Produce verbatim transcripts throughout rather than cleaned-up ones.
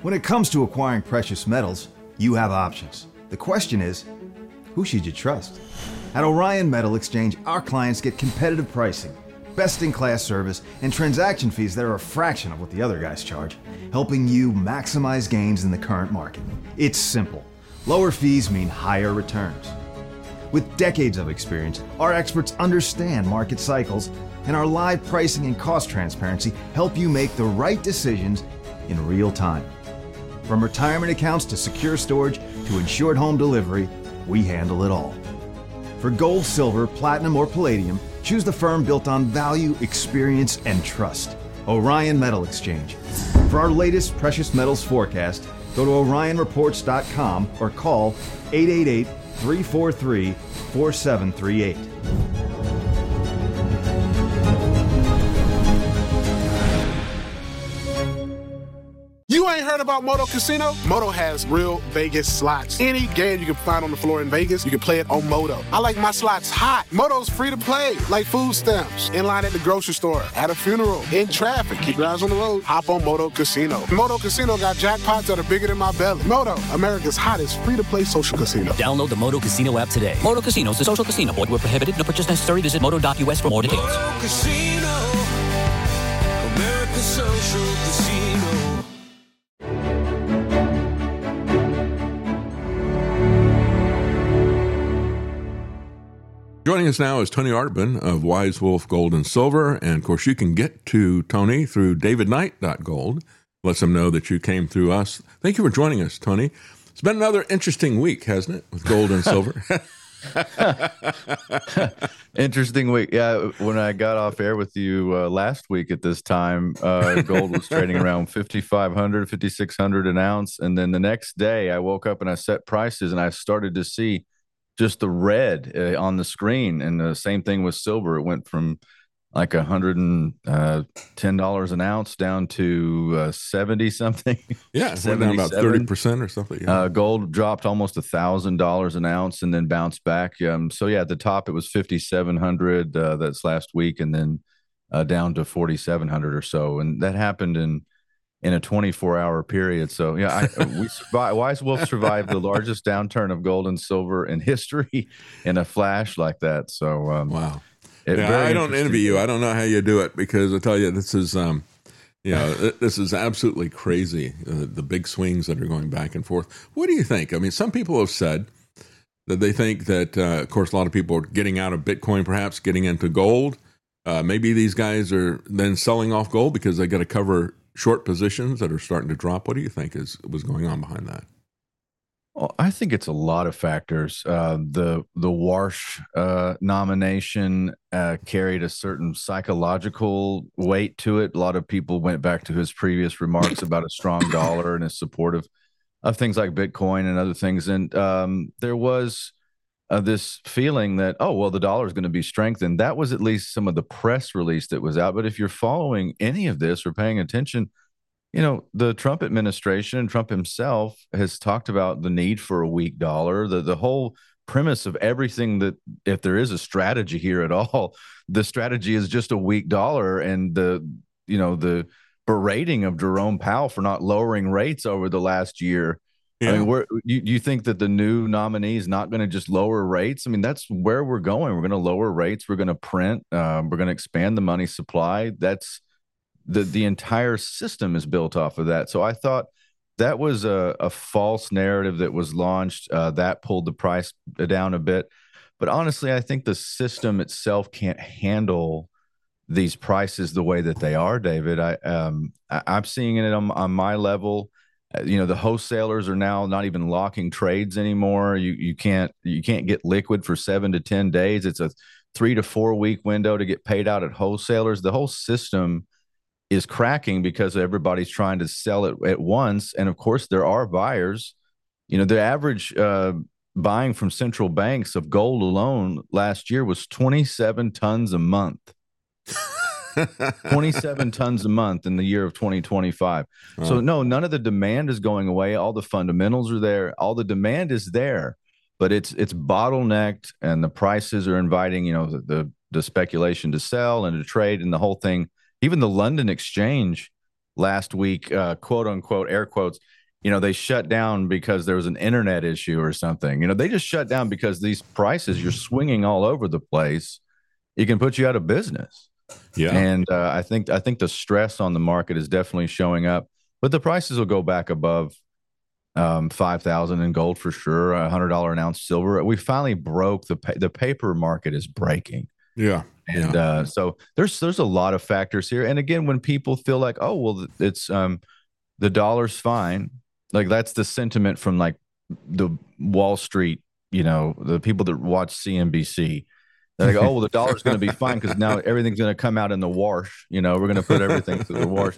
When it comes to acquiring precious metals, you have options. The question is, who should you trust? At Orion Metal Exchange, our clients get competitive pricing, best-in-class service, and transaction fees that are a fraction of what the other guys charge, helping you maximize gains in the current market. It's simple. Lower fees mean higher returns. With decades of experience, our experts understand market cycles, and our live pricing and cost transparency help you make the right decisions in real time. From retirement accounts to secure storage to insured home delivery, we handle it all. For gold, silver, platinum, or palladium, choose the firm built on value, experience, and trust. Orion Metal Exchange. For our latest precious metals forecast, go to orion reports dot com or call eight eight eight, three four three, four seven three eight. You ain't heard about Moto Casino? Moto has real Vegas slots. Any game you can find on the floor in Vegas, you can play it on Moto. I like my slots hot. Moto's free to play, like food stamps, in line at the grocery store, at a funeral, in traffic. Keep your eyes on the road. Hop on Moto Casino. Moto Casino got jackpots that are bigger than my belly. Moto, America's hottest free-to-play social casino. Download the Moto Casino app today. Moto Casino is a social casino. Void where prohibited. No purchase necessary. Visit moto dot u s for more details. Moto Casino, America's social casino. Joining us now is Tony Artman of Wise Wolf Gold and Silver. And, of course, you can get to Tony through david knight dot gold. Lets him know that you came through us. Thank you for joining us, Tony. It's been another interesting week, hasn't it, with gold and silver? Interesting week. Yeah, when I got off air with you uh, last week at this time, uh, gold was trading around fifty-five hundred, fifty-six hundred an ounce. And then the next day I woke up and I set prices and I started to see just the red uh, on the screen. And the same thing with silver. It went from like one hundred ten dollars an ounce down to uh, seventy something. Yeah, it went down about thirty percent or something. Yeah. Uh, gold dropped almost one thousand dollars an ounce and then bounced back. Um, so, yeah, at the top, it was fifty-seven hundred uh, that's last week, and then uh, down to forty-seven hundred or so. And that happened in in a twenty-four hour period. So, yeah, I, we survived, Wise Wolf survived the largest downturn of gold and silver in history in a flash like that. So, um, wow. It, yeah, I don't envy you. I don't know how you do it, because I tell you, this is, um, you know, this is absolutely crazy, uh, the big swings that are going back and forth. What do you think? I mean, some people have said that they think that, uh, of course, a lot of people are getting out of Bitcoin, perhaps getting into gold. Uh, maybe these guys are then selling off gold because they got to cover short positions that are starting to drop. What do you think is was going on behind that? Well, I think it's a lot of factors. Uh, the the Warsh uh, nomination uh, carried a certain psychological weight to it. A lot of people went back to his previous remarks about a strong dollar and his support of, of things like Bitcoin and other things. And um, there was uh, this feeling that, oh, well, the dollar is going to be strengthened. That was at least some of the press release that was out. But if you're following any of this or paying attention, you know, the Trump administration and Trump himself has talked about the need for a weak dollar. The the whole premise of everything, that if there is a strategy here at all, the strategy is just a weak dollar. And the, you know, the berating of Jerome Powell for not lowering rates over the last year. Yeah. I mean, where you, you think that the new nominee is not going to just lower rates? I mean, that's where we're going. We're going to lower rates. We're going to print. Um, we're going to expand the money supply. That's The the entire system is built off of that. So I thought that was a, a false narrative that was launched. Uh, that pulled the price down a bit. But honestly, I think the system itself can't handle these prices the way that they are, David. I, um, I, I'm seeing it on, on my level. Uh, you know, the wholesalers are now not even locking trades anymore. You you can't you can't get liquid for seven to ten days. It's a three to four week window to get paid out at wholesalers. The whole system is cracking because everybody's trying to sell it at once. And of course, there are buyers. You know, the average uh, buying from central banks of gold alone last year was twenty-seven tons a month. twenty-seven tons a month in the year of twenty twenty-five. Wow. So no, none of the demand is going away. All the fundamentals are there. All the demand is there, but it's it's bottlenecked, and the prices are inviting, you know, the the, the speculation to sell and to trade and the whole thing. Even the London Exchange last week, uh, quote unquote, air quotes, you know, they shut down because there was an internet issue or something. You know, they just shut down because these prices, you're swinging all over the place. It can put you out of business. Yeah. And uh, I think I think the stress on the market is definitely showing up, but the prices will go back above um, five thousand in gold for sure, a hundred dollar an ounce silver. We finally broke the pa- the paper market is breaking. Yeah. And yeah. uh, so there's there's a lot of factors here. And again, when people feel like, oh well, it's um, the dollar's fine, like that's the sentiment from like the Wall Street, you know, the people that watch C N B C. They're like, oh, well, the dollar's going to be fine because now everything's going to come out in the wash. You know, we're going to put everything through the wash.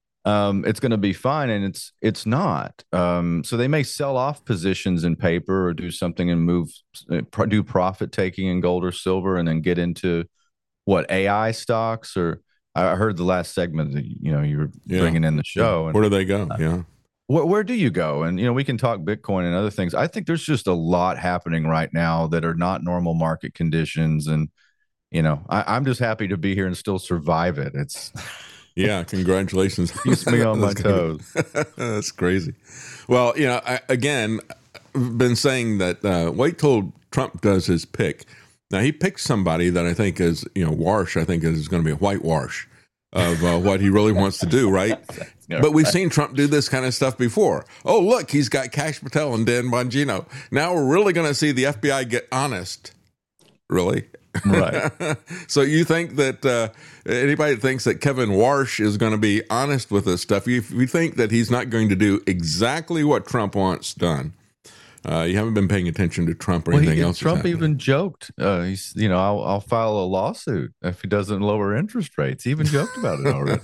Um, it's going to be fine, and it's it's not. Um, so they may sell off positions in paper or do something and move, do profit taking in gold or silver, and then get into what A I stocks. Or I heard the last segment that you know you were Yeah. bringing in the show. Yeah. And, Where do they go? uh, Yeah. Where, where do you go? And, you know, we can talk Bitcoin and other things. I think there's just a lot happening right now that are not normal market conditions. And, you know, I, I'm just happy to be here and still survive it. It's Yeah. Congratulations. keeps me on my That's toes. That's crazy. Well, you know, I, again, I've been saying that uh, wait till Trump does his pick. Now, he picked somebody that I think is, you know, wash, I think is going to be a whitewash of uh, what he really wants to do, right? But we've seen Trump do this kind of stuff before. Oh, look, he's got Kash Patel and Dan Bongino. Now we're really going to see the F B I get honest. Really? Right. So you think that uh, anybody that thinks that Kevin Warsh is going to be honest with this stuff, you, you think that he's not going to do exactly what Trump wants done. Uh, you haven't been paying attention to Trump or Well, anything he, else. Trump even joked, uh, he's, you know, I'll, I'll file a lawsuit if he doesn't lower interest rates. He even joked about it already.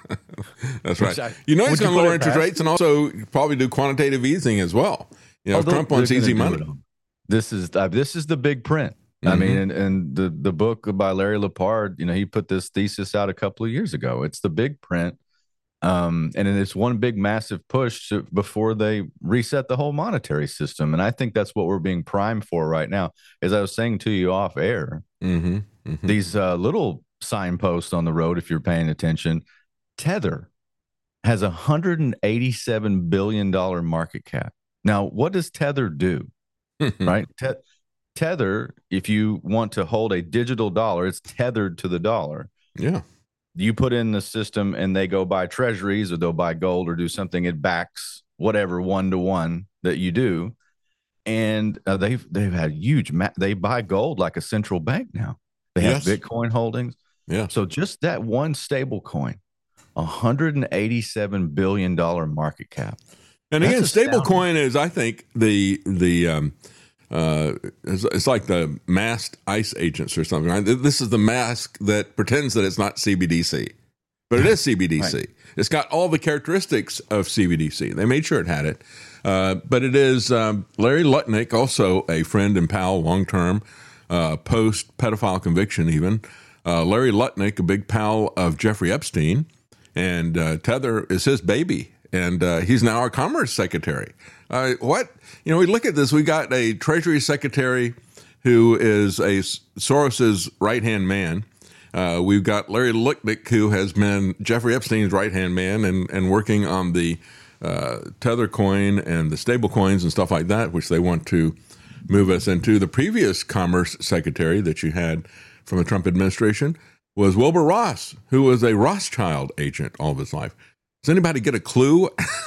That's right. I- you know he's would you going to put lower it interest past rates and also probably do quantitative easing as well. You know, Oh, if they'll- Trump wants they're gonna easy do money. it all. This is uh, this is the big print. I Mhm. mean, and, and the the book by Larry Lepard, you know, he put this thesis out a couple of years ago. It's the big print, um, and it's one big massive push to, before they reset the whole monetary system. And I think that's what we're being primed for right now. As I was saying to you off air, Mm-hmm. Mm-hmm. these uh, little signposts on the road, if you're paying attention, Tether has a one hundred eighty-seven billion dollars market cap. Now, what does Tether do? Right? Te- Tether, if you want to hold a digital dollar, it's tethered to the dollar. Yeah. You put in the system and they go buy treasuries or they'll buy gold or do something. It backs whatever one to one that you do. And uh, they've they've had huge, ma- they buy gold like a central bank now. They have Yes. Bitcoin holdings. Yeah. So just that one stable coin, one hundred eighty-seven billion dollars market cap. And again, That's astounding. stablecoin is, I think, the the um, uh, it's, it's like the masked ICE agents or something. Right? This is the mask that pretends that it's not C B D C, but it is C B D C. Right. It's got all the characteristics of C B D C. They made sure it had it, uh, but it is um, Larry Lutnick, also a friend and pal, long term, uh, post pedophile conviction, even. Uh, Larry Lutnick, a big pal of Jeffrey Epstein, and uh, Tether is his baby. And uh, he's now our Commerce Secretary. Uh, what? You know, we look at this. We got a Treasury Secretary who is a Soros's right-hand man. Uh, we've got Larry Lutnick, who has been Jeffrey Epstein's right-hand man and, and working on the uh, Tether coin and the stable coins and stuff like that, which they want to move us into. The previous Commerce Secretary that you had from the Trump administration was Wilbur Ross, who was a Rothschild agent all of his life. Does anybody get a clue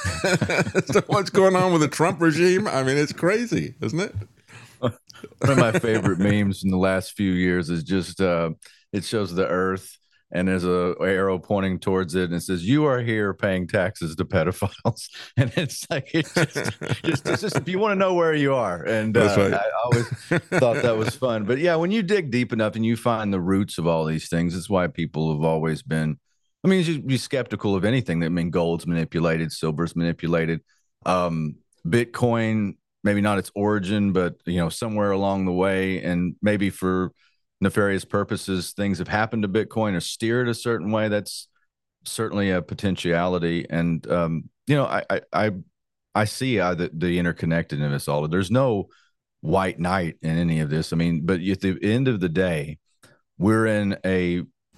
as to what's going on with the Trump regime? I mean, it's crazy, isn't it? One of my favorite memes in the last few years is just uh, it shows the Earth and there's a arrow pointing towards it and it says, "You are here paying taxes to pedophiles," and it's like it's just, just, it's just if you want to know where you are. And uh, That's right. I always thought that was fun. But yeah, when you dig deep enough and you find the roots of all these things, it's why people have always been. I mean, you'd be skeptical of anything that I mean gold's manipulated, silver's manipulated, um, Bitcoin, maybe not its origin, but you know, somewhere along the way, and maybe for nefarious purposes, things have happened to Bitcoin or steered a certain way. That's certainly a potentiality. And um, you know, I I I, I see uh, the, the interconnectedness all. There's no white knight in any of this. I mean, but at the end of the day, we're in a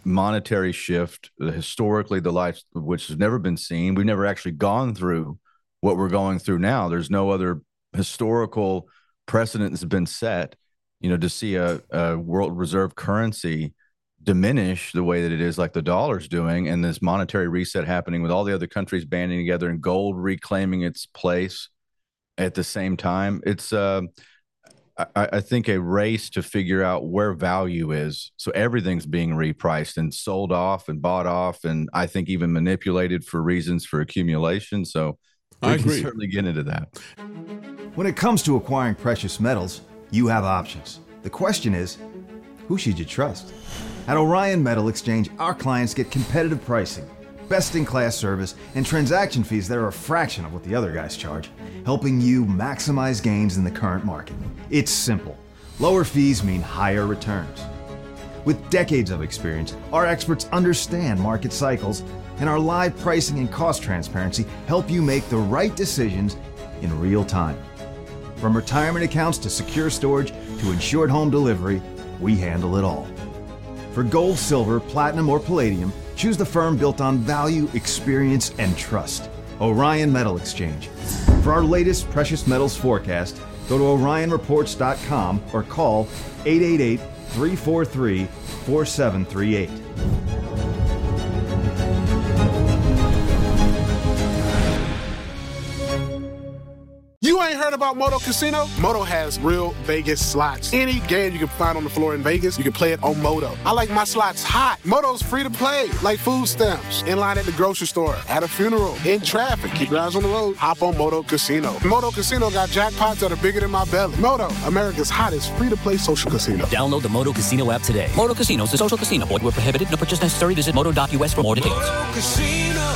monetary shift, uh, historically, the life which has never been seen. We've never actually gone through what we're going through now. There's no other historical precedent that's been set, you know, to see a, a world reserve currency diminish the way that it is, like the dollar's doing, and this monetary reset happening with all the other countries banding together and gold reclaiming its place at the same time. It's, uh, I, I think, a race to figure out where value is. So everything's being repriced and sold off and bought off, and I think even manipulated for reasons for accumulation. So we I can agree. certainly get into that. When it comes to acquiring precious metals, you have options. The question is, who should you trust? At Orion Metal Exchange, our clients get competitive pricing, best-in-class service, and transaction fees that are a fraction of what the other guys charge, helping you maximize gains in the current market. It's simple. Lower fees mean higher returns. With decades of experience, our experts understand market cycles, and our live pricing and cost transparency help you make the right decisions in real time. From retirement accounts to secure storage to insured home delivery, we handle it all. For gold, silver, platinum, or palladium, choose the firm built on value, experience, and trust. Orion Metal Exchange. For our latest precious metals forecast, go to orion reports dot com or call eight eight eight, three four three, four seven three eight. You ain't heard about Moto Casino? Moto has real Vegas slots. Any game you can find on the floor in Vegas, you can play it on Moto. I like my slots hot. Moto's free to play, like food stamps. In line at the grocery store, at a funeral, in traffic. Keep your eyes on the road. Hop on Moto Casino. Moto Casino got jackpots that are bigger than my belly. Moto, America's hottest free-to-play social casino. Download the Moto Casino app today. Moto Casino is a social casino. Void where prohibited. No purchase necessary. Visit moto dot U S for more details. Moto Casino,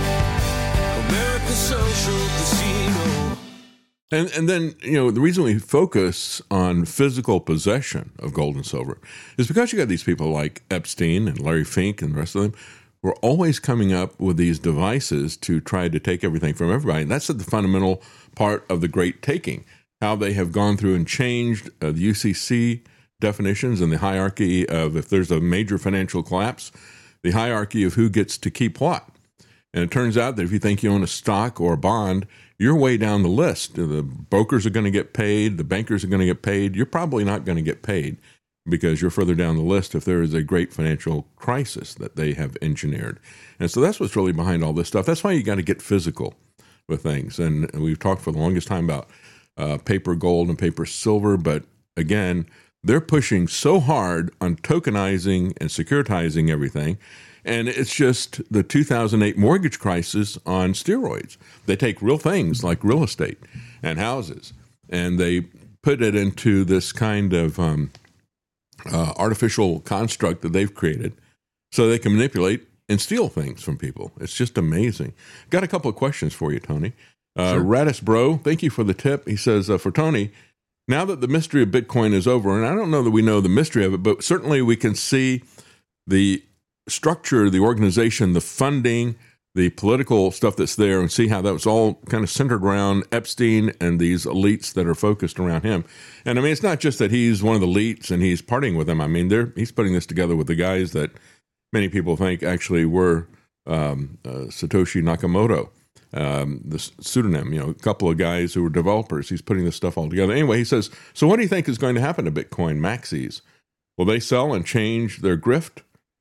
America's social casino. And and then, you know, the reason we focus on physical possession of gold and silver is because you got these people like Epstein and Larry Fink and the rest of them who are always coming up with these devices to try to take everything from everybody. And that's the fundamental part of the great taking, how they have gone through and changed uh, the U C C definitions and the hierarchy of, if there's a major financial collapse, the hierarchy of who gets to keep what. And it turns out that if you think you own a stock or a bond, you're way down the list. The brokers are going to get paid. The bankers are going to get paid. You're probably not going to get paid because you're further down the list if there is a great financial crisis that they have engineered. And so that's what's really behind all this stuff. That's why you got to get physical with things. And we've talked for the longest time about uh, paper gold and paper silver. But again, they're pushing so hard on tokenizing and securitizing everything. And it's just the two thousand eight mortgage crisis on steroids. They take real things like real estate and houses, and they put it into this kind of um, uh, artificial construct that they've created so they can manipulate and steal things from people. It's just amazing. Got a couple of questions for you, Tony. Uh, sure. Radis Bro, thank you for the tip. He says, uh, for Tony, now that the mystery of Bitcoin is over, and I don't know that we know the mystery of it, but certainly we can see the structure, the organization, the funding, the political stuff that's there, and see how that was all kind of centered around Epstein and these elites that are focused around him. And I mean, it's not just that he's one of the elites and he's partying with them. I mean, they're, he's putting this together with the guys that many people think actually were um, uh, Satoshi Nakamoto, um, the pseudonym, you know, a couple of guys who were developers. He's putting this stuff all together. Anyway, he says, so what do you think is going to happen to Bitcoin maxis? Will they sell and change their grift?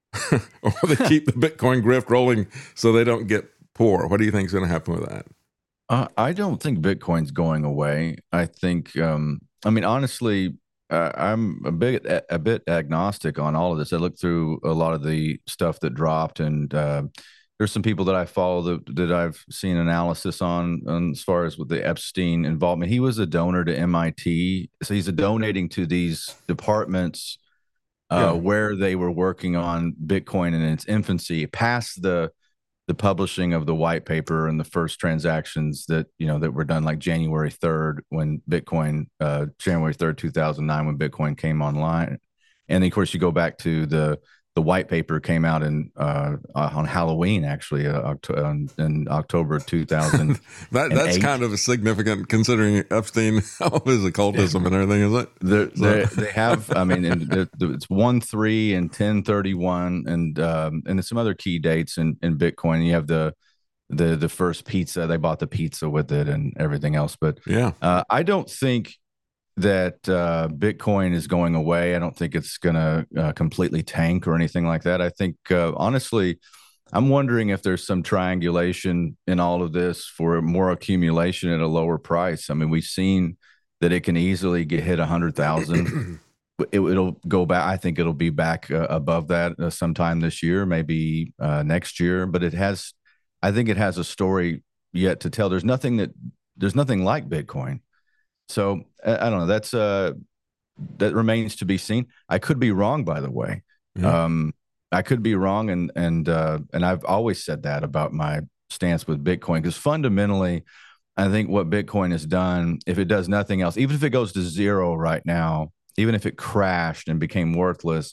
Or they keep the Bitcoin grift rolling so they don't get poor? What do you think is going to happen with that? Uh, I don't think Bitcoin's going away. I think, um, I mean, honestly, uh, I'm a bit a bit agnostic on all of this. I looked through a lot of the stuff that dropped, and uh, there's some people that I follow that, that I've seen analysis on, on as far as with the Epstein involvement. He was a donor to M I T, so he's a donating to these departments. Uh, yeah. Where they were working on Bitcoin in its infancy, past the the publishing of the white paper and the first transactions that you know that were done like January third when Bitcoin, uh, January third, two thousand nine, when Bitcoin came online, and of course you go back to the the white paper came out in uh, on Halloween, actually, uh, Octo- in October of two thousand. that that's kind of significant considering Epstein, all his occultism yeah. and everything, is it? They're, they're, they have, I mean, and they're, it's one three and ten thirty-one, and um, and some other key dates in, in Bitcoin. You have the the the first pizza. They bought the pizza with it and everything else. But yeah, uh, I don't think that uh, Bitcoin is going away. I don't think it's going to uh, completely tank or anything like that. I think, uh, honestly, I'm wondering if there's some triangulation in all of this for more accumulation at a lower price. I mean, we've seen that it can easily get hit one hundred thousand. it, it'll go back. I think it'll be back uh, above that uh, sometime this year, maybe uh, next year. But it has, I think it has a story yet to tell. There's nothing that, there's nothing like Bitcoin. So I, I don't know. That's uh, that remains to be seen. I could be wrong, by the way. Yeah. Um, I could be wrong, and and uh, and I've always said that about my stance with Bitcoin, because fundamentally, I think what Bitcoin has done, if it does nothing else, even if it goes to zero right now, even if it crashed and became worthless,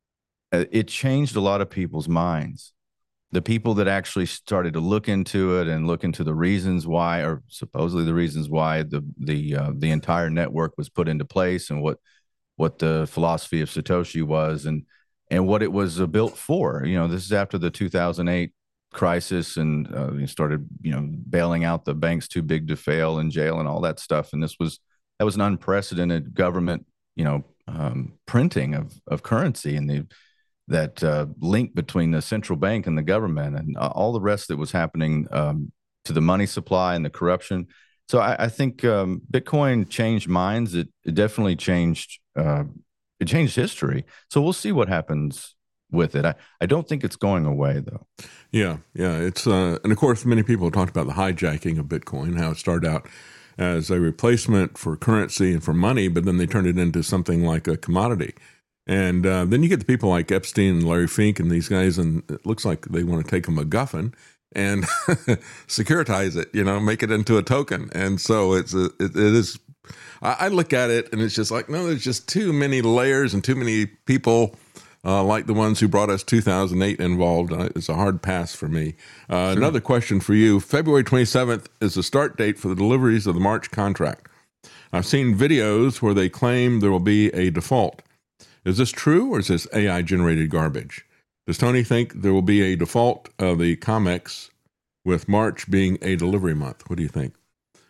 it changed a lot of people's minds. The people that actually started to look into it and look into the reasons why, or supposedly the reasons why the the uh, the entire network was put into place, and what what the philosophy of Satoshi was, and and what it was uh, built for. You know, this is after the two thousand eight crisis, and uh, you started, you know, bailing out the banks too big to fail in jail and all that stuff. And this was that was an unprecedented government, you know, um, printing of of currency, and the that uh, link between the central bank and the government, and all the rest that was happening um, to the money supply and the corruption. So I, I think um, Bitcoin changed minds. It, it definitely changed. Uh, it changed history. So we'll see what happens with it. I, I don't think it's going away, though. Yeah, yeah. It's uh, and of course, many people have talked about the hijacking of Bitcoin, how it started out as a replacement for currency and for money, but then they turned it into something like a commodity. And uh, then you get the people like Epstein and Larry Fink and these guys, and it looks like they want to take a MacGuffin and securitize it, you know, make it into a token. And so it's a, it, it is. I, I look at it and it's just like, no, there's just too many layers and too many people uh, like the ones who brought us two thousand eight involved. Uh, it's a hard pass for me. Uh, sure. Another question for you: February twenty-seventh is the start date for the deliveries of the March contract. I've seen videos where they claim there will be a default. Is this true, or is this A I-generated garbage? Does Tony think there will be a default of the COMEX, with March being a delivery month? What do you think?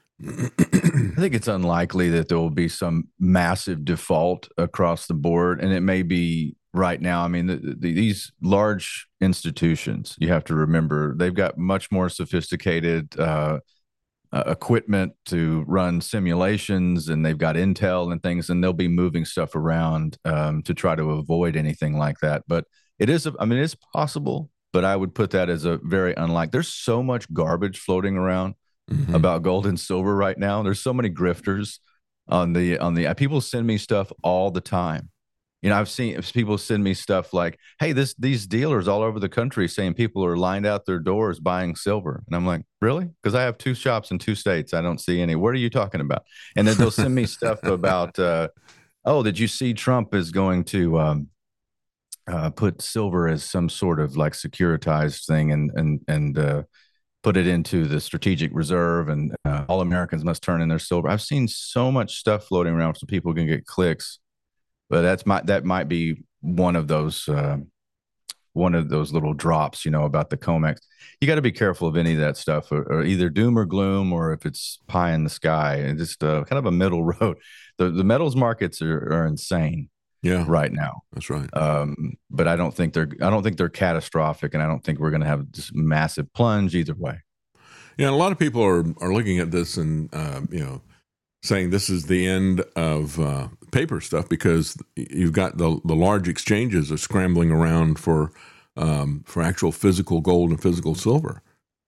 I think it's unlikely that there will be some massive default across the board, and it may be right now. I mean, the, the, these large institutions, you have to remember, they've got much more sophisticated uh, uh, equipment to run simulations, and they've got intel and things, and they'll be moving stuff around um, to try to avoid anything like that. But it is, I mean, it's possible, but I would put that as a very unlikely. There's so much garbage floating around mm-hmm. about gold and silver right now. There's so many grifters on the, on the, people send me stuff all the time. You know, I've seen people send me stuff like, hey, this these dealers all over the country saying people are lined out their doors buying silver. And I'm like, really? Because I have two shops in two states. I don't see any. What are you talking about? And then they'll send me stuff about, uh, oh, did you see Trump is going to um, uh, put silver as some sort of like securitized thing and and and uh, put it into the strategic reserve, and uh, all Americans must turn in their silver. I've seen so much stuff floating around so people can get clicks. But that's my that might be one of those uh, one of those little drops, you know, about the COMEX. You got to be careful of any of that stuff, or, or either doom or gloom, or if it's pie in the sky, and just uh, kind of a middle road. The the metals markets are, are insane, yeah, right now. That's right. Um, but I don't think they're I don't think they're catastrophic, and I don't think we're going to have this massive plunge either way. Yeah, and a lot of people are are looking at this and uh, you know, saying this is the end of uh, paper stuff, because you've got the the large exchanges are scrambling around for um, for actual physical gold and physical silver.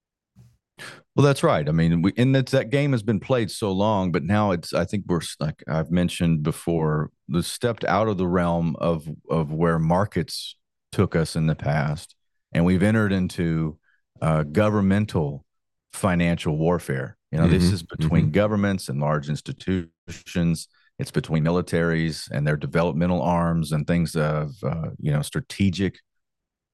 Well, that's right. I mean, we, and that's, that game has been played so long, but now it's, I think we're, like I've mentioned before, we stepped out of the realm of of where markets took us in the past, and we've entered into uh, governmental financial warfare. You know, mm-hmm. this is between mm-hmm. governments and large institutions. It's between militaries and their developmental arms and things of, uh, you know, strategic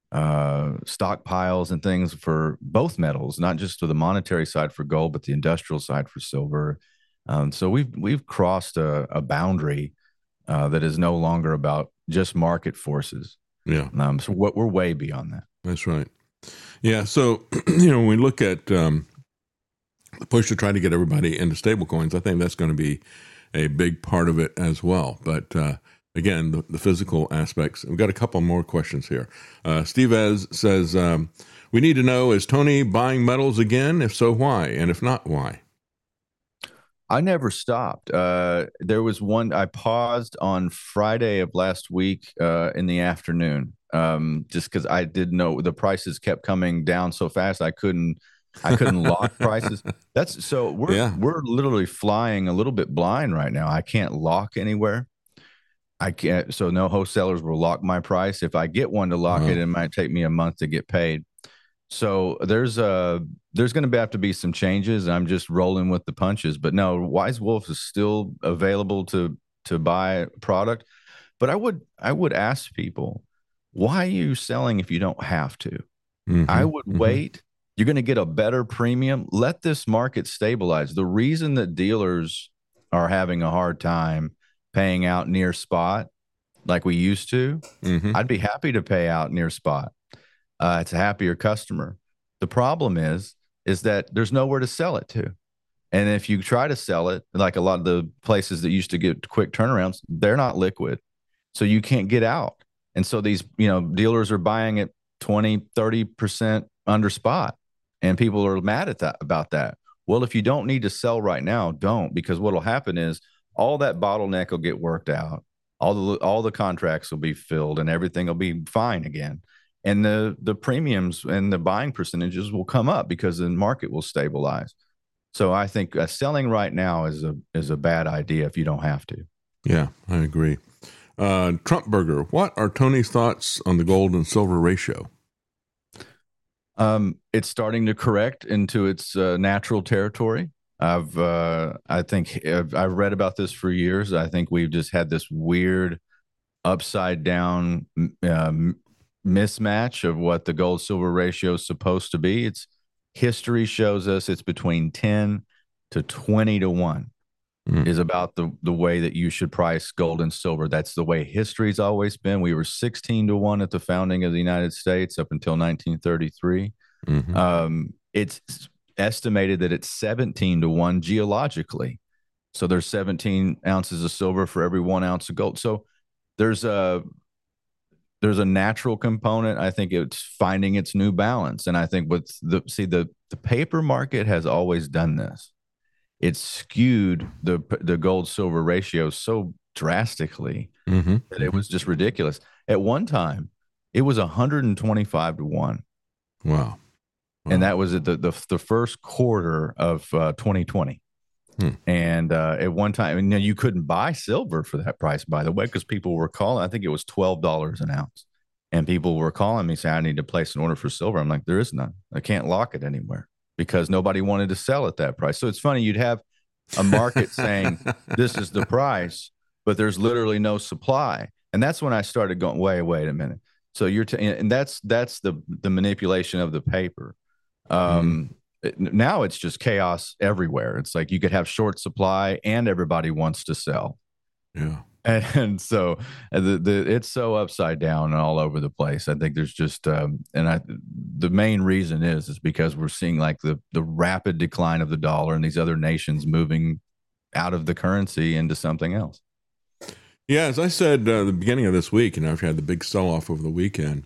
uh, stockpiles and things for both metals, not just to the monetary side for gold, but the industrial side for silver. Um, so we've we've crossed a, a boundary uh, that is no longer about just market forces. Yeah. Um, so what we're way beyond that. That's right. Yeah. So, you know, when we look at um, the push to try to get everybody into stable coins, I think that's going to be a big part of it as well. But uh, again, the, the physical aspects. We've got a couple more questions here. Uh, Steve Ez says, um, we need to know, is Tony buying metals again? If so, why? And if not, why? I never stopped. Uh, there was one, I paused on Friday of last week uh, in the afternoon, um, just because I didn't know the prices kept coming down so fast. I couldn't, I couldn't lock prices. That's so we're, Yeah. we're literally flying a little bit blind right now. I can't lock anywhere. I can't. So no wholesalers will lock my price. If I get one to lock Uh-huh. it, it might take me a month to get paid. So there's a there's going to have to be some changes. I'm just rolling with the punches. But no, Wise Wolf is still available to to buy product. But I would I would ask people, why are you selling if you don't have to? Mhm. I would Mhm. wait. You're going to get a better premium. Let this market stabilize. The reason that dealers are having a hard time paying out near spot like we used to, Mhm. I'd be happy to pay out near spot. Uh, it's a happier customer. The problem is, is that there's nowhere to sell it to. And if you try to sell it, like a lot of the places that used to get quick turnarounds, they're not liquid. So you can't get out. And so these, you know, dealers are buying it twenty, thirty percent under spot. And people are mad at that about that. Well, if you don't need to sell right now, don't, because what'll happen is all that bottleneck will get worked out. All the all the contracts will be filled and everything will be fine again. And the the premiums and the buying percentages will come up because the market will stabilize. So I think uh, selling right now is a is a bad idea if you don't have to. Yeah, I agree. Uh, Trump Burger, what are Tony's thoughts on the gold and silver ratio? Um, it's starting to correct into its uh, natural territory. I've uh, I think I've, I've read about this for years. I think we've just had this weird upside down um, mismatch of what the gold silver ratio is supposed to be. It's history shows us it's between ten to twenty to one Mm. is about the the way that you should price gold and silver. That's the way history's always been. We were sixteen to one at the founding of the United States up until nineteen thirty-three. Mhm. Um, it's estimated that it's seventeen to one geologically. So there's seventeen ounces of silver for every one ounce of gold. So there's a there's a natural component. I think it's finding its new balance. And I think with the see the the paper market has always done this. It's skewed the the gold silver ratio so drastically Mhm. that it was just ridiculous. At one time, it was one hundred twenty-five to one. Wow. And that was at the, the the first quarter of uh, twenty twenty. Hmm. And uh, at one time, and you know, you couldn't buy silver for that price, by the way, because people were calling. I think it was twelve dollars an ounce, and people were calling me saying, "I need to place an order for silver." I'm like, "There is none. I can't lock it anywhere because nobody wanted to sell at that price." So it's funny, you'd have a market saying this is the price, but there's literally no supply, and that's when I started going, "Wait, wait a minute." So you're, t- and that's that's the the manipulation of the paper. Um, it, now it's just chaos everywhere. It's like you could have short supply and everybody wants to sell. Yeah. And, and so the, the, it's so upside down and all over the place. I think there's just, um, and I, the main reason is, is because we're seeing like the, the rapid decline of the dollar and these other nations moving out of the currency into something else. Yeah, as I said uh, the beginning of this week, and after I had the big sell-off over the weekend,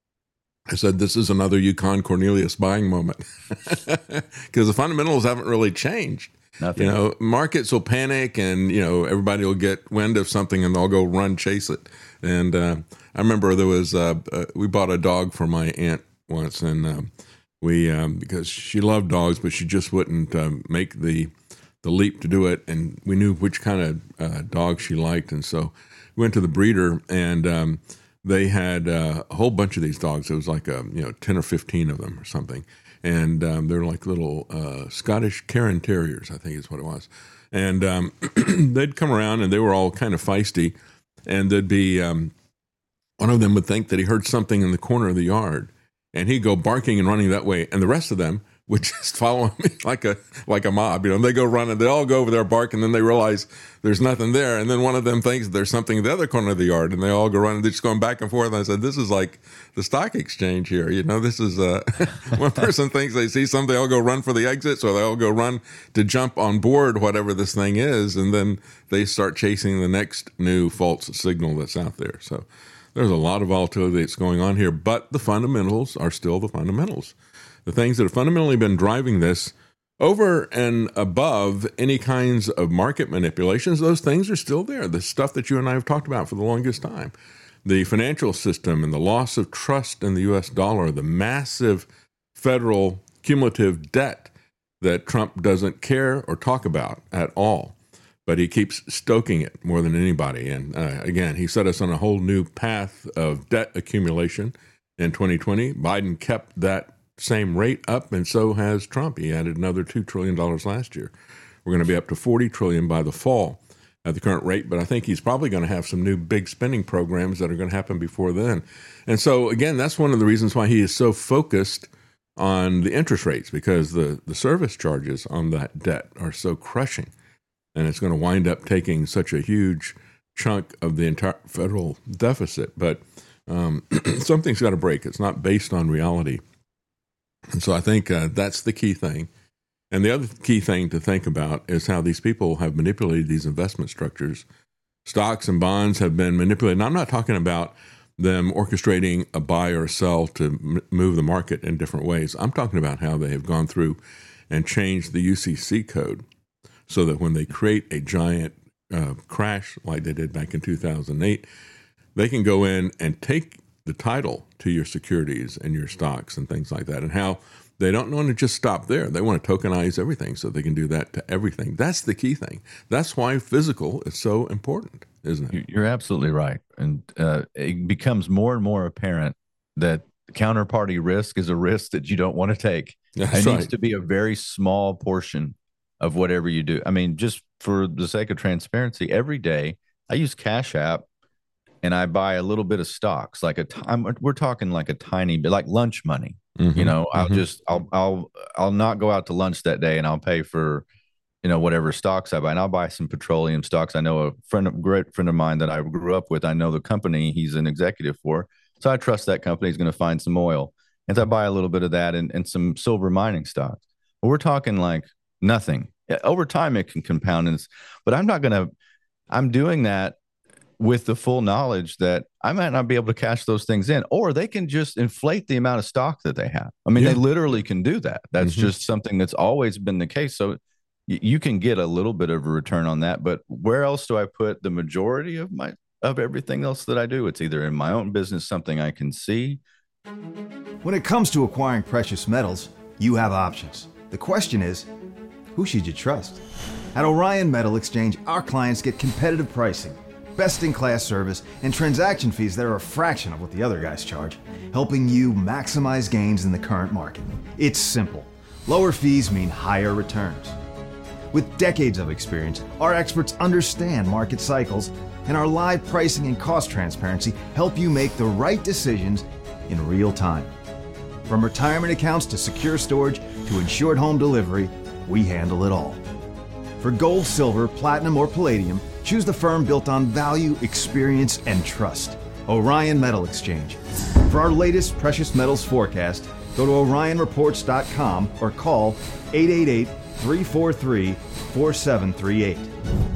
I said this is another Yukon Cornelius buying moment because the fundamentals haven't really changed. Nothing. You know, markets will panic, and you know everybody will get wind of something, and they'll go run chase it. And uh, I remember there was uh, uh, we bought a dog for my aunt once, and uh, we um, because she loved dogs, but she just wouldn't um, make the the leap to do it, and we knew which kind of uh, dog she liked, and so we went to the breeder, and um, they had uh, a whole bunch of these dogs. It was like a, you know ten or fifteen of them or something, and um, they're like little uh, Scottish Cairn Terriers, I think is what it was. And um, they'd come around, and they were all kind of feisty, and there'd be um, one of them would think that he heard something in the corner of the yard, and he'd go barking and running that way, and the rest of them would just follow him like a like a mob. You know, and they go running, they all go over there barking, and then they realize there's nothing there, and then one of them thinks there's something in the other corner of the yard, and they all go running. They're just going back and forth. And I said, this is like the stock exchange here. You know, this is uh, one person thinks they see something, they all go run for the exits, or they all go run to jump on board whatever this thing is, and then they start chasing the next new false signal that's out there. So there's a lot of volatility that's going on here, but the fundamentals are still the fundamentals. The things that have fundamentally been driving this over and above any kinds of market manipulations, those things are still there. The stuff that you and I have talked about for the longest time. The financial system and the loss of trust in the U S dollar, the massive federal cumulative debt that Trump doesn't care or talk about at all. But he keeps stoking it more than anybody. And uh, again, he set us on a whole new path of debt accumulation in twenty twenty. Biden kept that same rate up, and so has Trump. He added another two trillion dollars last year. We're going to be up to forty trillion dollars by the fall at the current rate, but I think he's probably going to have some new big spending programs that are going to happen before then. And so, again, that's one of the reasons why he is so focused on the interest rates, because the, the service charges on that debt are so crushing, and it's going to wind up taking such a huge chunk of the entire federal deficit. But um, something's got to break. It's not based on reality. And so I think uh, that's the key thing. And the other key thing to think about is how these people have manipulated these investment structures. Stocks and bonds have been manipulated. And I'm not talking about them orchestrating a buy or a sell to m- move the market in different ways. I'm talking about how they have gone through and changed the U C C code so that when they create a giant uh, crash like they did back in two thousand eight, they can go in and take the title to your securities and your stocks and things like that, and how they don't want to just stop there. They want to tokenize everything so they can do that to everything. That's the key thing. That's why physical is so important, isn't it? You're absolutely right. And uh, it becomes more and more apparent that counterparty risk is a risk that you don't want to take. That's it right. needs to be a very small portion of whatever you do. I mean, just for the sake of transparency, every day I use Cash App and I buy a little bit of stocks, like a time. We're talking like a tiny bit, like lunch money. Mm-hmm, you know, I'll mm-hmm. just, I'll, I'll, I'll not go out to lunch that day, and I'll pay for, you know, whatever stocks I buy, and I'll buy some petroleum stocks. I know a friend, a great friend of mine that I grew up with. I know the company he's an executive for, so I trust that company is going to find some oil, and so I buy a little bit of that and, and some silver mining stocks. But we're talking like nothing. Over time, it can compound, and, but I'm not going to. I'm doing that with the full knowledge that I might not be able to cash those things in, or they can just inflate the amount of stock that they have. I mean, yeah. They literally can do that. That's mm-hmm. just something that's always been the case. So y- you can get a little bit of a return on that, but where else do I put the majority of my, of everything else that I do? It's either in my own business, something I can see. When it comes to acquiring precious metals, you have options. The question is, who should you trust? At Orion Metal Exchange, our clients get competitive pricing, best-in-class service, and transaction fees that are a fraction of what the other guys charge, helping you maximize gains in the current market. It's simple. Lower fees mean higher returns. With decades of experience, our experts understand market cycles, and our live pricing and cost transparency help you make the right decisions in real time. From retirement accounts to secure storage to insured home delivery, we handle it all. For gold, silver, platinum, or palladium, choose the firm built on value, experience, and trust. Orion Metal Exchange. For our latest precious metals forecast, go to orion reports dot com or call eight eight eight, three four three, four seven three eight.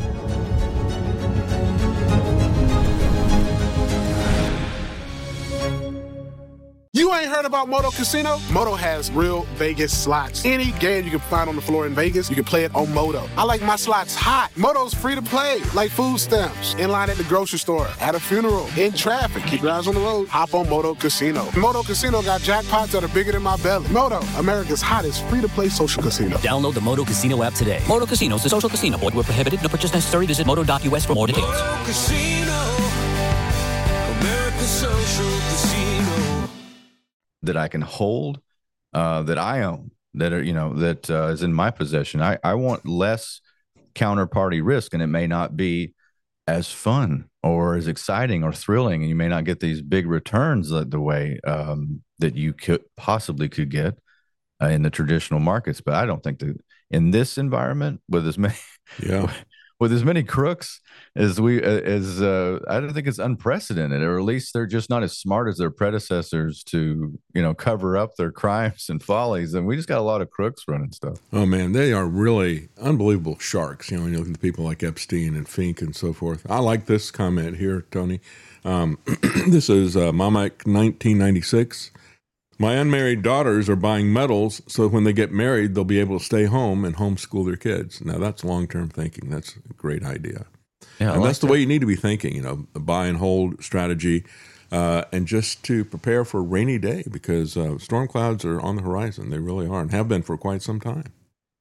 You ain't heard about Moto Casino? Moto has real Vegas slots. Any game you can find on the floor in Vegas, you can play it on Moto. I like my slots hot. Moto's free to play, like food stamps. In line at the grocery store, at a funeral, in traffic. Keep your eyes on the road. Hop on Moto Casino. Moto Casino got jackpots that are bigger than my belly. Moto, America's hottest free-to-play social casino. Download the Moto Casino app today. Moto Casino is a social casino. Void where prohibited. No purchase necessary. Visit moto dot u s for more details. Moto Casino, America's social casino. That I can hold, uh, that I own, that are, you know, that uh, is in my possession. I, I want less counterparty risk, and it may not be as fun or as exciting or thrilling, and you may not get these big returns the, the way um, that you could possibly could get uh, in the traditional markets. But I don't think that in this environment with as many Yeah. with as many crooks as we as uh, I don't think it's unprecedented, or at least they're just not as smart as their predecessors to you know cover up their crimes and follies. And we just got a lot of crooks running stuff. Oh man, they are really unbelievable sharks. You know, when you look at the people like Epstein and Fink and so forth. I like this comment here, Tony. Um, this is uh, Mamak nineteen ninety-six. My unmarried daughters are buying metals so when they get married, they'll be able to stay home and homeschool their kids. Now, that's long-term thinking. That's a great idea. Yeah, and like that's the that. way you need to be thinking, you know, a buy and hold strategy, uh, and just to prepare for a rainy day because uh, storm clouds are on the horizon. They really are and have been for quite some time.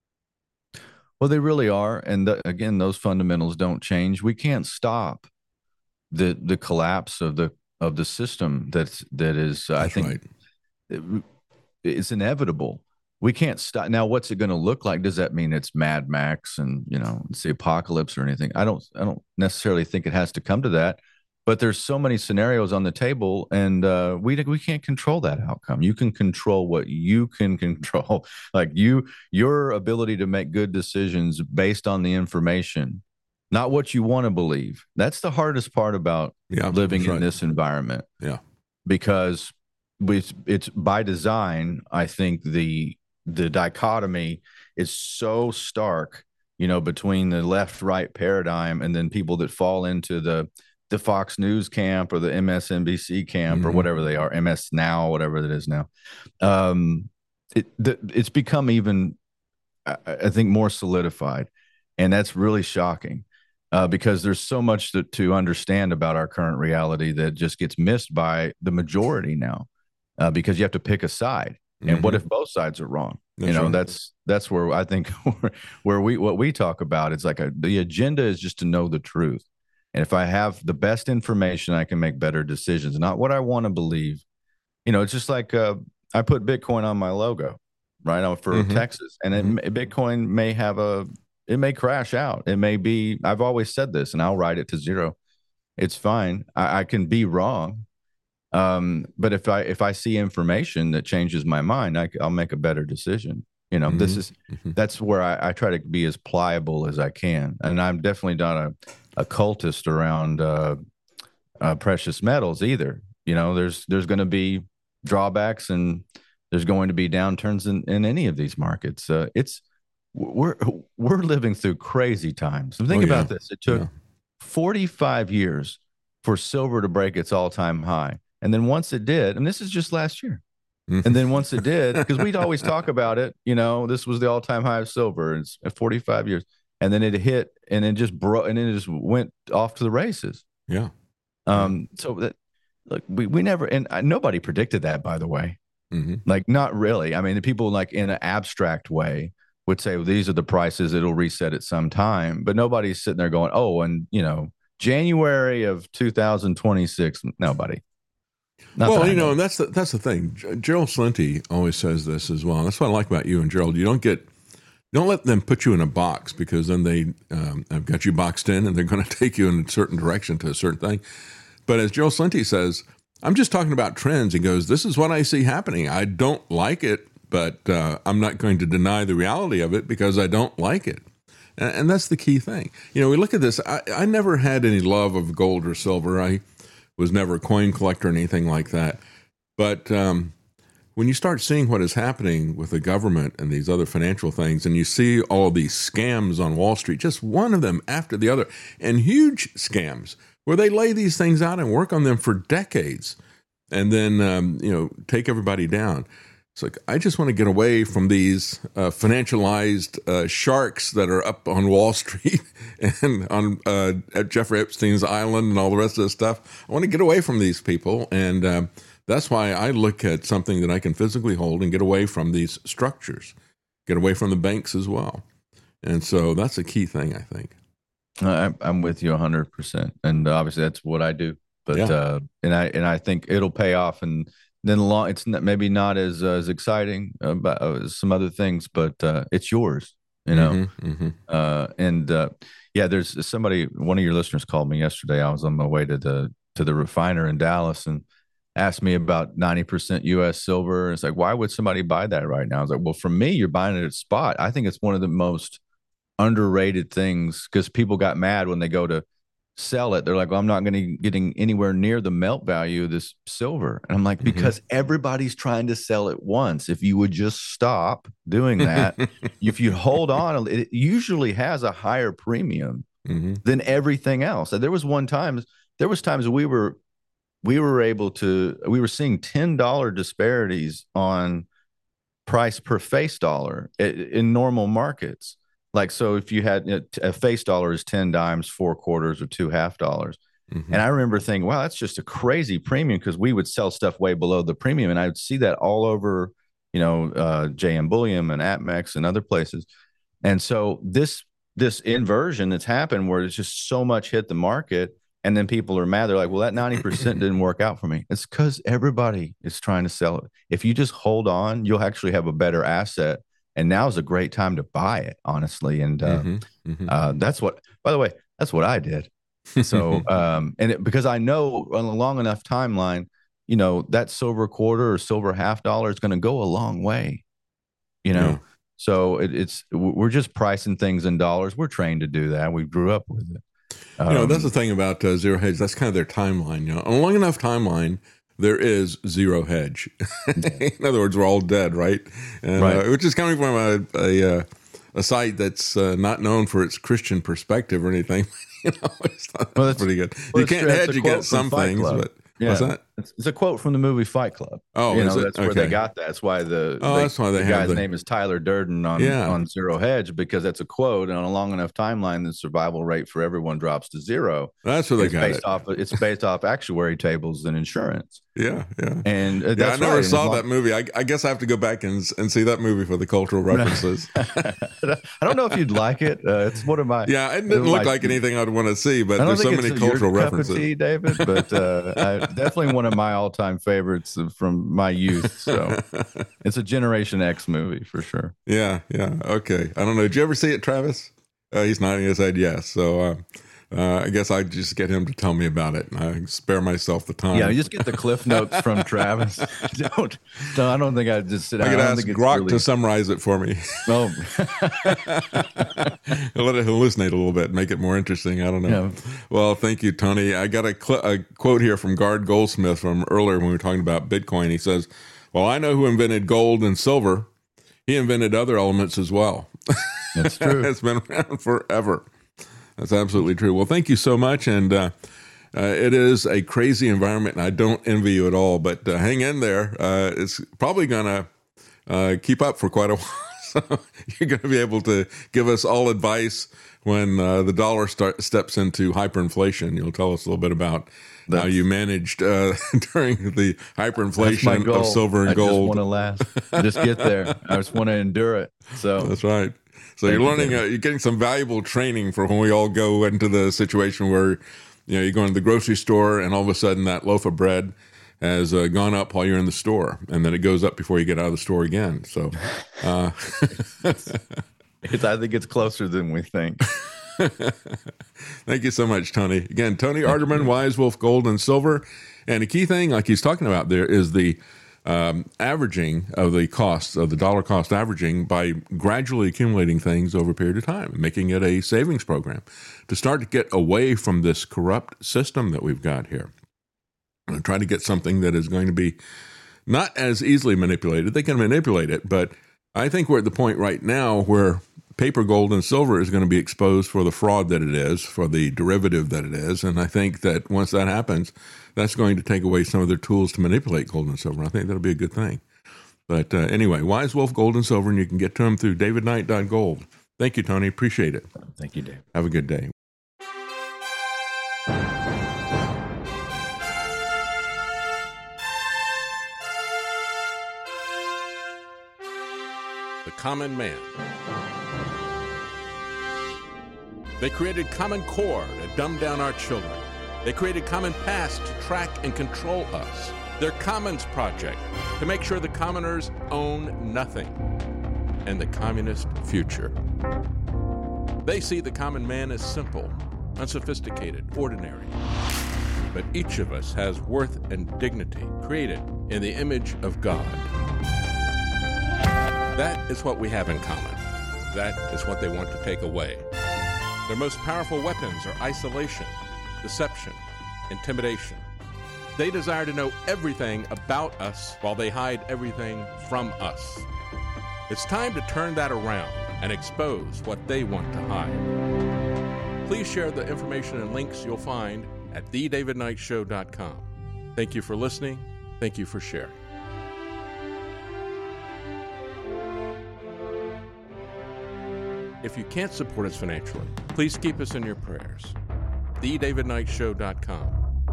Well, they really are, and th- again, those fundamentals don't change. We can't stop the the collapse of the of the system that's that is. Uh, I That's think right. it, it's inevitable. We can't stop. Now, what's it going to look like? Does that mean it's Mad Max and you know it's the apocalypse or anything? I don't. I don't necessarily think it has to come to that. But there's so many scenarios on the table, and uh, we we can't control that outcome. You can control what you can control, like you your ability to make good decisions based on the information, not what you want to believe. That's the hardest part about Yeah, living that's in right. this environment, Yeah. because we it's by design. I think the the dichotomy is so stark, you know, between the left right paradigm and then people that fall into the the Fox News camp or the M S N B C camp or Mhm. whatever they are, M S Now, whatever it is now. Um, it the, it's become even, I, I think, more solidified, and that's really shocking. Uh, because there's so much to, to understand about our current reality that just gets missed by the majority now, uh, because you have to pick a side. And what Mhm. if both sides are wrong? That's you know, right. that's that's where I think where we what we talk about. It's like a, the agenda is just to know the truth, and if I have the best information, I can make better decisions. Not what I want to believe. You know, it's just like uh, I put Bitcoin on my logo, right, uh, for Mhm. Texas, and it, Bitcoin may have a it may crash out. It may be. I've always said this, and I'll write it to zero. It's fine. I, I can be wrong. Um, but if I if I see information that changes my mind, I, will make a better decision. You know, mm-hmm. this is mm-hmm. that's where I, I try to be as pliable as I can, and I'm definitely not a, a cultist around uh, uh, precious metals either. You know, there's there's going to be drawbacks, and there's going to be downturns in, in any of these markets. Uh, it's we're we're living through crazy times. Think oh, about yeah. this. It took yeah. forty-five years for silver to break its all-time high. And then once it did, and this is just last year, and then once it did, because we'd always talk about it, you know, this was the all-time high of silver. It's at forty-five years. And then it hit and it just broke and it just went off to the races. Yeah. Um, so that, look, we, we never, and uh, nobody predicted that, by the way. Mm-hmm. Like, not really. I mean, the people like in an abstract way would say, well, these are the prices, it'll reset at some time. But nobody's sitting there going, oh, and, you know, January of two thousand twenty-six, nobody. Not well, you know, and that's the, that's the thing. Gerald Slinty always says this as well. That's what I like about you and Gerald. You don't get, don't let them put you in a box, because then they um, have got you boxed in and they're going to take you in a certain direction to a certain thing. But as Gerald Slinty says, I'm just talking about trends. He goes, this is what I see happening. I don't like it, but uh, I'm not going to deny the reality of it because I don't like it. And, and that's the key thing. You know, we look at this. I, I never had any love of gold or silver. I was never a coin collector or anything like that. But um, when you start seeing what is happening with the government and these other financial things, and you see all these scams on Wall Street, just one of them after the other, and huge scams where they lay these things out and work on them for decades and then, um, you know, take everybody down. It's like, I just want to get away from these uh, financialized uh, sharks that are up on Wall Street and on uh, at Jeffrey Epstein's island and all the rest of this stuff. I want to get away from these people. And um, that's why I look at something that I can physically hold and get away from these structures, get away from the banks as well. And so that's a key thing, I think. I, I'm with you one hundred percent. And obviously that's what I do. But, Yeah. uh, and I, and I think it'll pay off. And then long, it's not, maybe not as uh, as exciting uh, as some other things, but uh, it's yours. you know? Mm-hmm, mm-hmm. Uh, and uh, yeah, there's somebody, one of your listeners called me yesterday. I was on my way to the, to the refiner in Dallas and asked me about ninety percent U S silver. It's like, why would somebody buy that right now? I was like, well, for me, you're buying it at spot. I think it's one of the most underrated things because people got mad when they go to sell it. They're like, well, I'm not going to getting anywhere near the melt value of this silver. And I'm like, Mm-hmm. because everybody's trying to sell it once. If you would just stop doing that, if you hold on, it usually has a higher premium Mm-hmm. than everything else. And there was one time, there was times we were, we were able to, we were seeing ten dollars disparities on price per face dollar in normal markets. Like, so if you had you know, a face dollar is ten dimes, four quarters, or two half dollars. Mm-hmm. And I remember thinking, wow, that's just a crazy premium because we would sell stuff way below the premium. And I would see that all over, you know, uh, J M Bullion and APMEX and other places. And so this, this inversion that's happened where it's just so much hit the market and then people are mad. They're like, well, that ninety percent didn't work out for me. It's because everybody is trying to sell it. If you just hold on, you'll actually have a better asset. And now is a great time to buy it, honestly. And uh, Mm-hmm. Mm-hmm. uh, that's what, by the way, that's what I did. So, um, and it, because I know on a long enough timeline, you know, that silver quarter or silver half dollar is going to go a long way, you know? Yeah. So it, it's, we're just pricing things in dollars. We're trained to do that. We grew up with it. Um, You know, that's the thing about uh, zero hedge. That's kind of their timeline. You know, on a long enough timeline, there is zero hedge. In other words, we're all dead, right? And, Right. Uh, which is coming from a a, uh, a site that's uh, not known for its Christian perspective or anything. You know, it's not, Well, that's that's- pretty good. well, You it's can't true. That's hedge a quote against from some Fight things, Club. but Yeah. what's that? It's, it's a quote from the movie Fight Club. Oh, you is know, it? that's where Okay. they got that. That's why the, Oh, the- that's why they the have guy's the- name is Tyler Durden on, Yeah. on Zero Hedge because that's a quote. And on a long enough timeline, the survival rate for everyone drops to zero. That's where they It's got based it. off. It's based off actuary tables and insurance. Yeah, yeah. And uh, Yeah, I that's never right. And saw as long- that movie. I, I guess I have to go back and and see that movie for the cultural references. I don't know if you'd like it. Uh, it's one of my. Yeah, it didn't look my- like anything I'd want to see, but I don't there's so think many it's your cultural cup references. of tea, David, but uh, I, definitely one of my all-time favorites from my youth. So it's a Generation X movie for sure. Yeah, yeah. Okay. I don't know. Did you ever see it, Travis? Uh, he's nodding his head yes. So uh, uh, I guess I just get him to tell me about it. And I spare myself the time. Yeah, you just get the cliff notes from Travis. don't, don't. I don't think I'd just sit I down. could I don't ask think it's Grok really- to summarize it for me. Oh, He'll let it hallucinate a little bit, make it more interesting. I don't know. Yeah. Well, thank you, Tony. I got a, cl- a quote here from Gard Goldsmith from earlier when we were talking about Bitcoin. He says, well, I know who invented gold and silver. He invented other elements as well. that's true. It's been around forever. That's absolutely true. Well, thank you so much. And uh, uh, it is a crazy environment, and I don't envy you at all. But uh, hang in there. Uh, it's probably going to uh, keep up for quite a while. So you're going to be able to give us all advice when uh, the dollar start, steps into hyperinflation. You'll tell us a little bit about how That's- you managed uh, during the That's my hyperinflation goal. of silver and I just gold. want to last. Just get there. I just want to endure it. So That's right. So Thank you're you, learning, David. uh, you're getting some valuable training for when we all go into the situation where, you know, you go into the grocery store and all of a sudden that loaf of bread has uh, gone up while you're in the store, and then it goes up before you get out of the store again. So, uh, it's, I think it's closer than we think. thank you so much, Tony. Again, Tony Arterman, Wise Wolf Gold and Silver. And a key thing, like he's talking about there, is the um, averaging of the costs, of the dollar cost averaging by gradually accumulating things over a period of time, making it a savings program to start to get away from this corrupt system that we've got here. And try to get something that is going to be not as easily manipulated. They can manipulate it, but I think we're at the point right now where paper gold and silver is going to be exposed for the fraud that it is, for the derivative that it is. And I think that once that happens, that's going to take away some of their tools to manipulate gold and silver. I think that'll be a good thing. But uh, anyway, Wise Wolf Gold and Silver, and you can get to them through david knight dot gold. Thank you, Tony. Appreciate it. Thank you, Dave. Have a good day. The Common Man. They created Common Core to dumb down our children. They created Common Pass to track and control us. Their Commons Project to make sure the commoners own nothing. And the communist future. They see the common man as simple, unsophisticated, ordinary. But each of us has worth and dignity, created in the image of God. That is what we have in common. That is what they want to take away. Their most powerful weapons are isolation, deception, intimidation. They desire to know everything about us while they hide everything from us. It's time to turn that around and expose what they want to hide. Please share the information and links you'll find at the david knight show dot com. Thank you for listening. Thank you for sharing. If you can't support us financially, please keep us in your prayers. the david knight show dot com.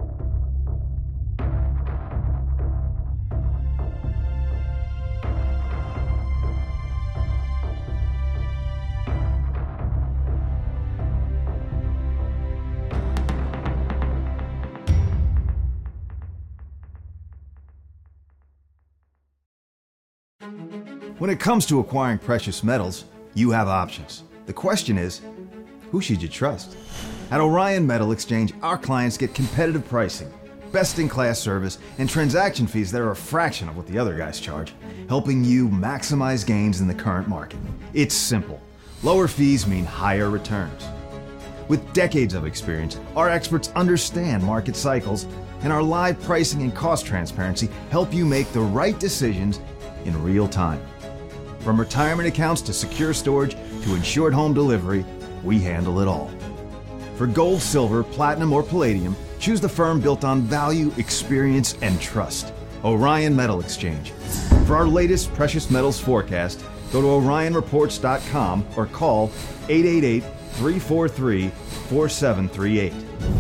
When it comes to acquiring precious metals, you have options. The question is, who should you trust? At Orion Metal Exchange, our clients get competitive pricing, best-in-class service, and transaction fees that are a fraction of what the other guys charge, helping you maximize gains in the current market. It's simple. Lower fees mean higher returns. With decades of experience, our experts understand market cycles, and our live pricing and cost transparency help you make the right decisions in real time. From retirement accounts to secure storage to insured home delivery, we handle it all. For gold, silver, platinum, or palladium, choose the firm built on value, experience, and trust. Orion Metal Exchange. For our latest precious metals forecast, go to orion reports dot com or call eight eight eight, three four three, four seven three eight.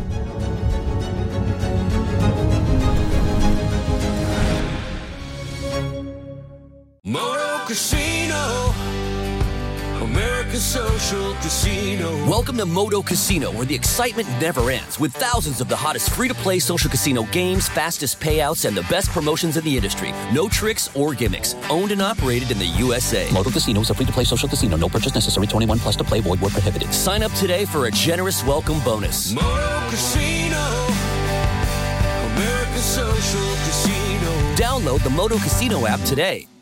Moto Casino, America's social casino. Welcome to Moto Casino, where the excitement never ends, with thousands of the hottest free-to-play social casino games, fastest payouts, and the best promotions in the industry. No tricks or gimmicks. Owned and operated in the U S A. Moto Casino is a free-to-play social casino. No purchase necessary. twenty-one plus to play. Void where prohibited. Sign up today for a generous welcome bonus. Moto Casino, America's social casino. Download the Moto Casino app today.